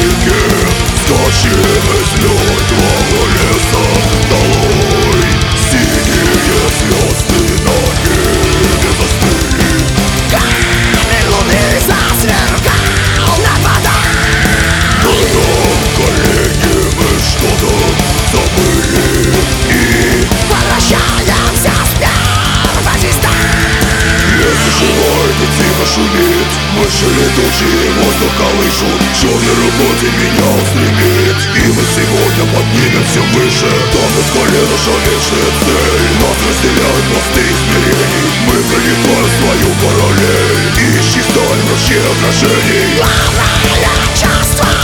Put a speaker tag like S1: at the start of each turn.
S1: реки. Скачем из мертвого леса долой. Синие звезды на небе застыли.
S2: Камень луны засверкал над водой.
S1: Когда, коллеги, мы что-то забыли и
S2: Возвращаемся с первой звезды.
S1: лес оживает и тихо шумит. Мыши летучие воздух колышут. Черной работе меня устремит. И мы сегодня поднимемся выше. Там на скале наша вечная цель. Нас разделяют мосты измерений. Мы пролетаем свою параллель. Ищи сталь в ручье отражений.
S2: Главное чувство